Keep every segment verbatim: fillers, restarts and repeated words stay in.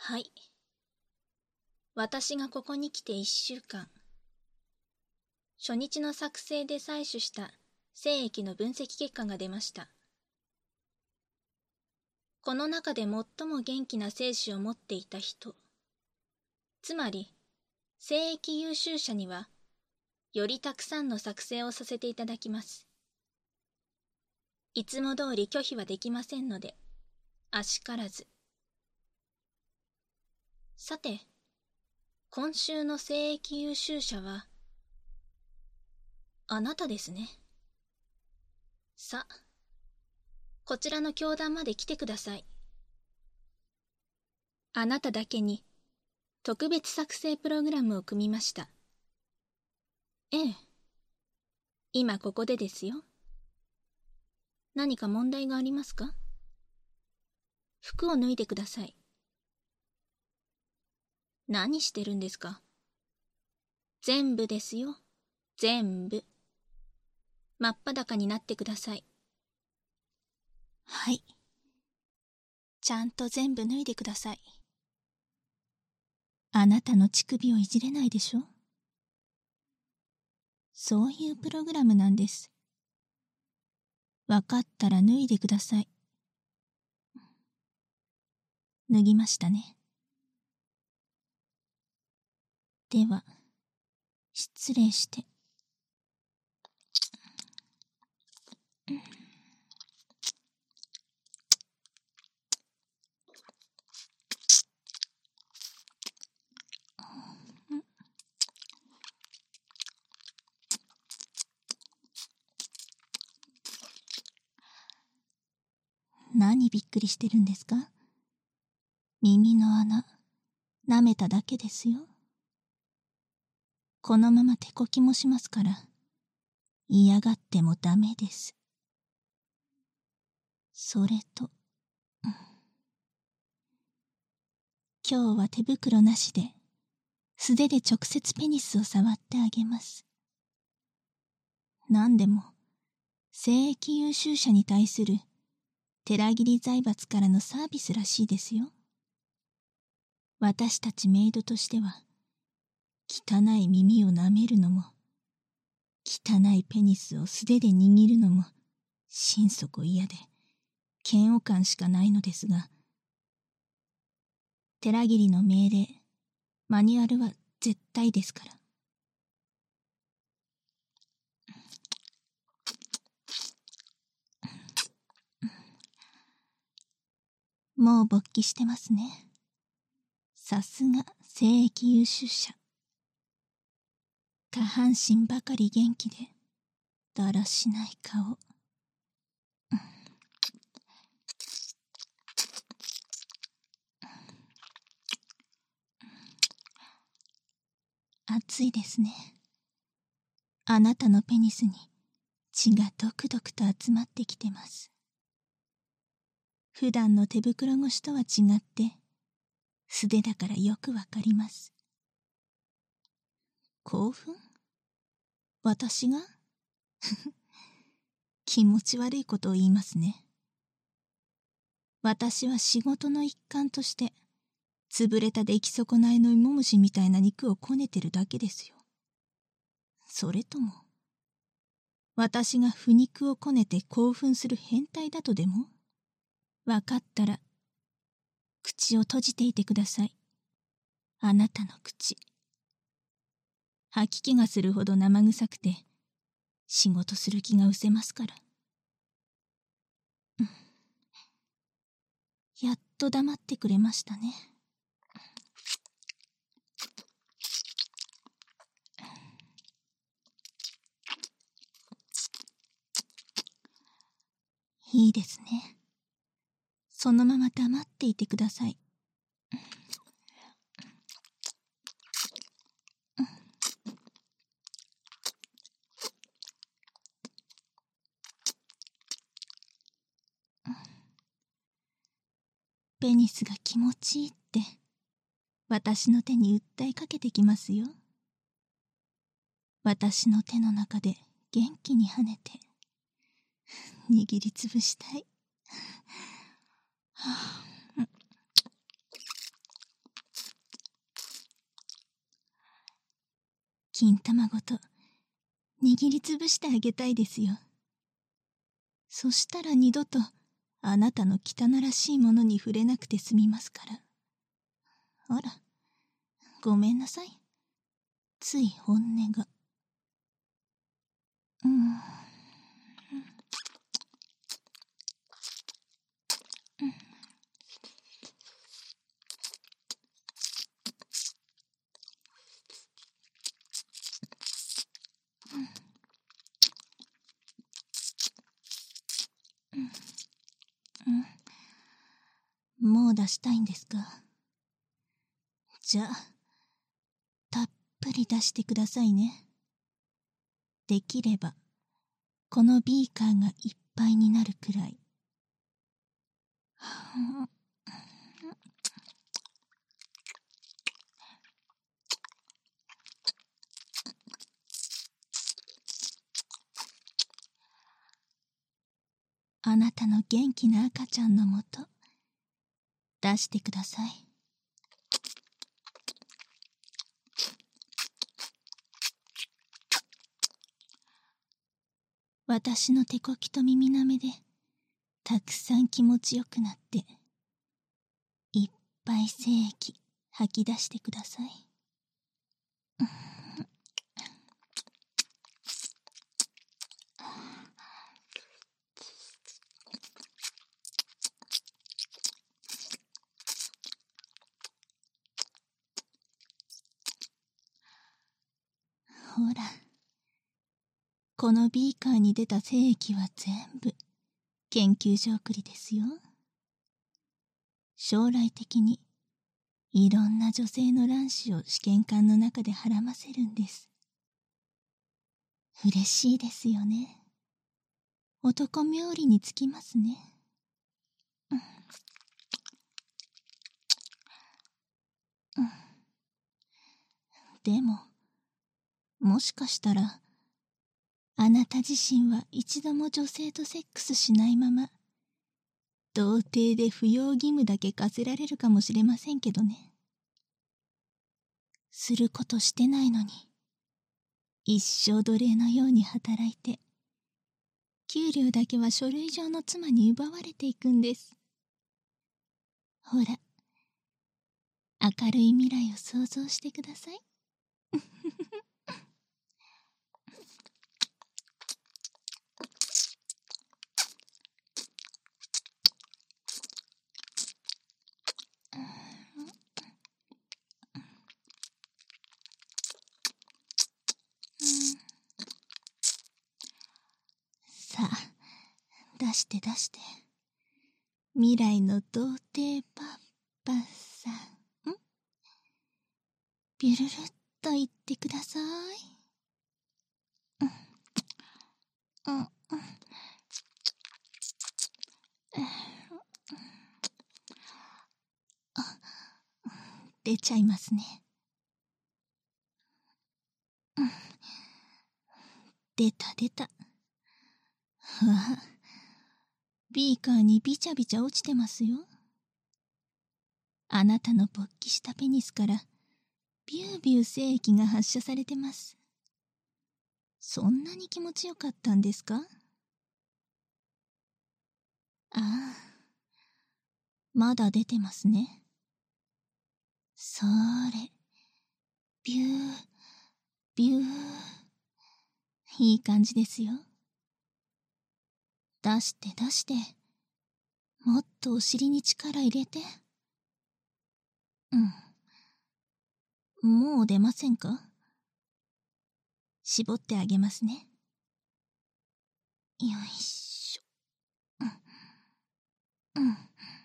はい。私がここに来て一週間。初日の作成で採取した精液の分析結果が出ました。この中で最も元気な精子を持っていた人、つまり精液優秀者には、よりたくさんの作成をさせていただきます。いつも通り拒否はできませんので、あしからず。さて、今週の精液優秀者は、あなたですね。さ、こちらの教壇まで来てください。あなただけに、特別作成プログラムを組みました。ええ。今ここでですよ。何か問題がありますか？服を脱いでください。何してるんですか？全部ですよ。全部。真っ裸になってください。はい。ちゃんと全部脱いでください。あなたの乳首をいじれないでしょ？そういうプログラムなんです。わかったら脱いでください。脱ぎましたね。では、失礼して。何びっくりしてるんですか？耳の穴、舐めただけですよ。このまま手こきもしますから、嫌がってもダメです。それと、今日は手袋なしで、素手で直接ペニスを触ってあげます。なんでも、精液優秀者に対する寺切財閥からのサービスらしいですよ。私たちメイドとしては、汚い耳を舐めるのも、汚いペニスを素手で握るのも、心底嫌で、嫌悪感しかないのですが、寺切の命令、マニュアルは絶対ですから。もう勃起してますね。さすが精液優秀者。下半身ばかり元気で、だらしない顔。熱いですね。あなたのペニスに血がドクドクと集まってきてます。普段の手袋越しとは違って、素手だからよくわかります。興奮？私が？気持ち悪いことを言いますね。私は仕事の一環として、潰れた出来損ないの芋虫みたいな肉をこねてるだけですよ。それとも、私が腐肉をこねて興奮する変態だとでも？わかったら、口を閉じていてください。あなたの口。吐き気がするほど生臭くて、仕事する気が失せますから。うん、やっと黙ってくれましたね。いいですね。そのまま黙っていてください。ペニスが気持ちいいって私の手に訴えかけてきますよ。私の手の中で元気に跳ねて握りつぶしたい。はあ、 金玉ごと握りつぶしてあげたいですよ。そしたら二度とあなたの汚らしいものに触れなくて済みますから。あら、ごめんなさい。つい本音が。うーん。もう出したいんですか？じゃあ、たっぷり出してくださいね。できれば、このビーカーがいっぱいになるくらい。あなたの元気な赤ちゃんのもと、出してください。私の手こきと耳なめで、たくさん気持ちよくなって、いっぱい精液吐き出してください。ほら、このビーカーに出た精液は全部研究所送りですよ。将来的にいろんな女性の卵子を試験管の中ではらませるんです。嬉しいですよね。男冥利につきますね。うんうん、でも、もしかしたら、あなた自身は一度も女性とセックスしないまま、童貞で扶養義務だけ課せられるかもしれませんけどね。することしてないのに、一生奴隷のように働いて、給料だけは書類上の妻に奪われていくんです。ほら、明るい未来を想像してください。さあ、出して出して。未来の童貞パパさん、んビュルルっと言ってください。うん、うん、うん。あ、出ちゃいますね。うん、出た出た。わあ、ビーカーにビチャビチャ落ちてますよ。あなたの勃起したペニスからビュービュー精液が発射されてます。そんなに気持ちよかったんですか？ああ、まだ出てますね。それ、ビュー、ビュー。いい感じですよ。出して出して。もっとお尻に力入れて。うん。もう出ませんか？絞ってあげますね。よいしょ。うん。うん。は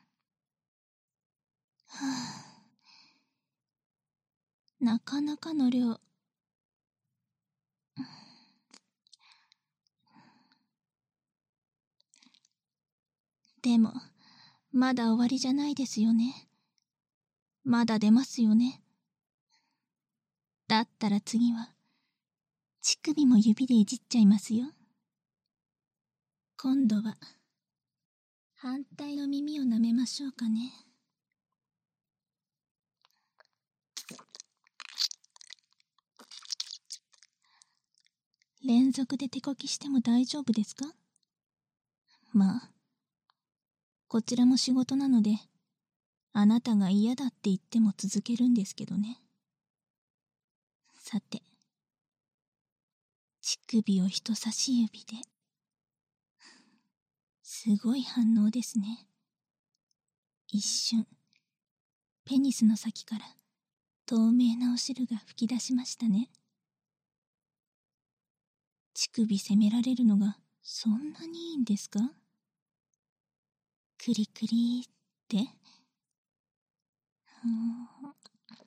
あ。なかなかの量。でも、まだ終わりじゃないですよね。まだ出ますよね。だったら次は、乳首も指でいじっちゃいますよ。今度は、反対の耳を舐めましょうかね。 連続で手こきしても大丈夫ですか？まあ、こちらも仕事なので、あなたが嫌だって言っても続けるんですけどね。さて、乳首を人差し指で。すごい反応ですね。一瞬、ペニスの先から透明なお汁が吹き出しましたね。乳首責められるのがそんなにいいんですか？クリクリって。うーん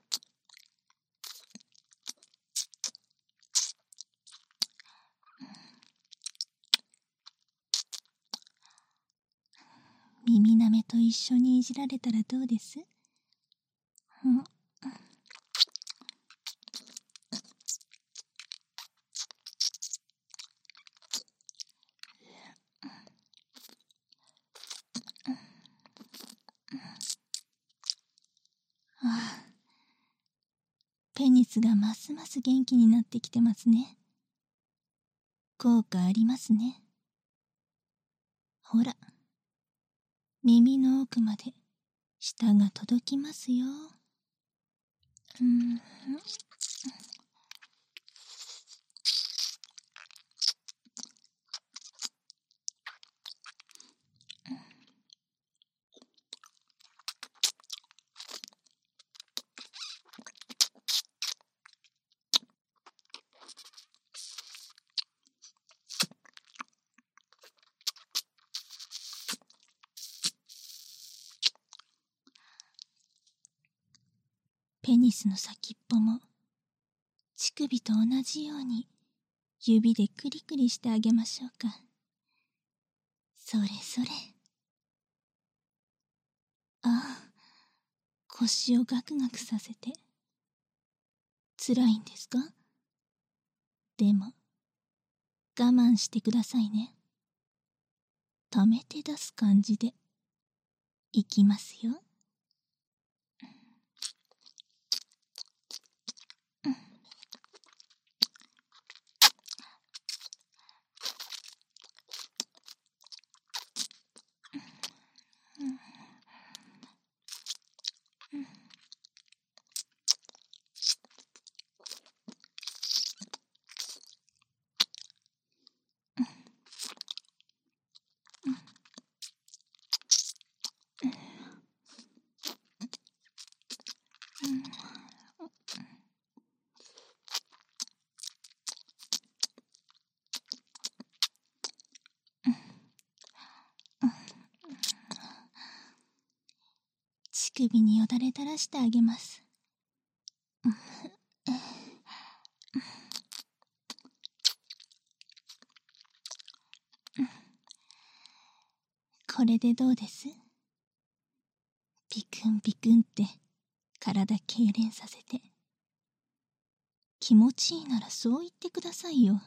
耳なめと一緒にいじられたらどうです？うん、ああ、ペニスがますます元気になってきてますね。効果ありますね。ほら、耳の奥まで舌が届きますよ。うーんペニスの先っぽも乳首と同じように指でクリクリしてあげましょうか。それそれ。ああ、腰をガクガクさせて。辛いんですか？でも、我慢してくださいね。溜めて出す感じで、いきますよ。乳首によだれ垂らしてあげます。これでどうです？ピクンピクンって体痙攣させて。気持ちいいならそう言ってくださいよ。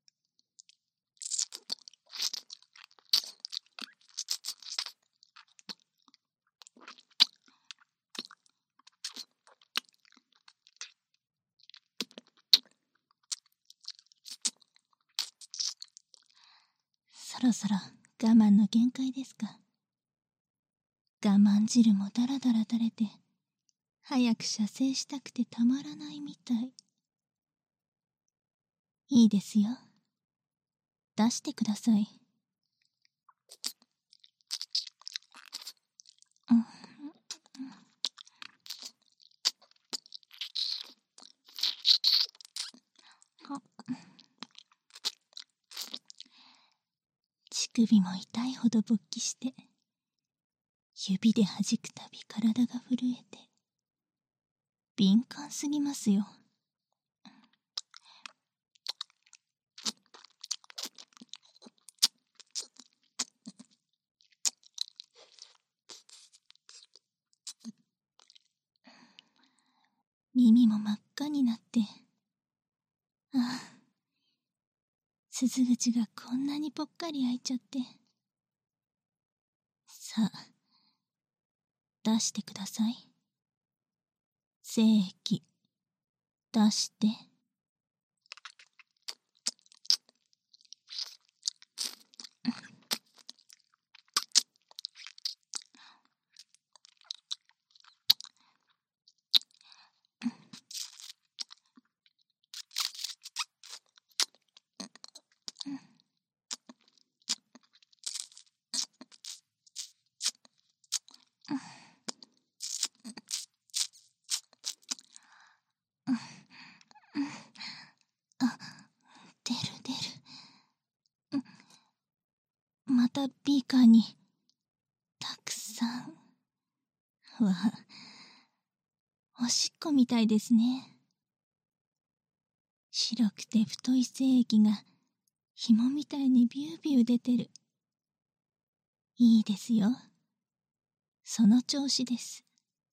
そろそろ我慢の限界ですか？我慢汁もだらだら垂れて、早く射精したくてたまらないみたい。いいですよ。出してください。うん、乳首も痛いほど勃起して、指で弾くたび体が震えて、敏感すぎますよ。耳も真っ赤になって、ああ、鈴口がこんなにぽっかり開いちゃって。さあ、出してください。精液、出して。 がビーカーにたくさん。わ、おしっこみたいですね。白くて太い精液が紐みたいにビュービュー出てる。いいですよ。その調子です。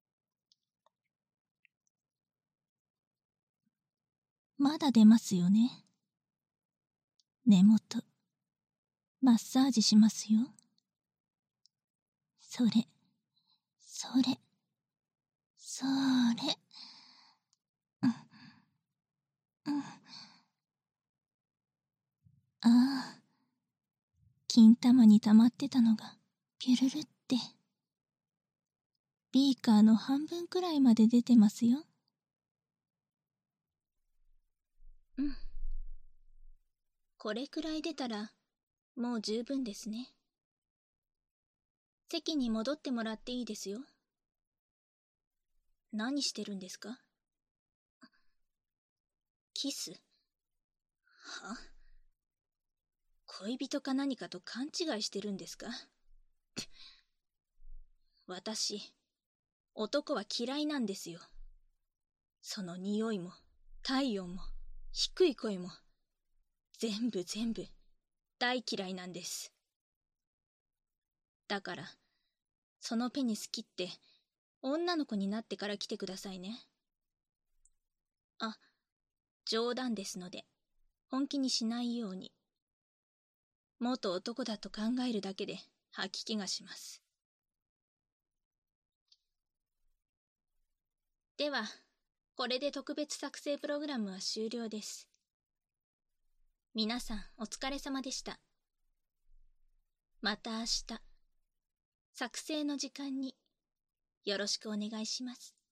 まだ出ますよね。根元、マッサージしますよ。それ、それ、それ。うん、うん。ああ、金玉に溜まってたのが、ピュルルって。ビーカーの半分くらいまで出てますよ。うん。これくらい出たら、もう十分ですね。席に戻ってもらっていいですよ。何してるんですか？キス？は？恋人か何かと勘違いしてるんですか？私、男は嫌いなんですよ。その匂いも、体温も、低い声も、全部全部、大嫌いなんです。だから、そのペニス切って、女の子になってから来てくださいね。あ、冗談ですので、本気にしないように。元男だと考えるだけで吐き気がします。では、これで特別作成プログラムは終了です。皆さんお疲れ様でした。また明日、作成の時間によろしくお願いします。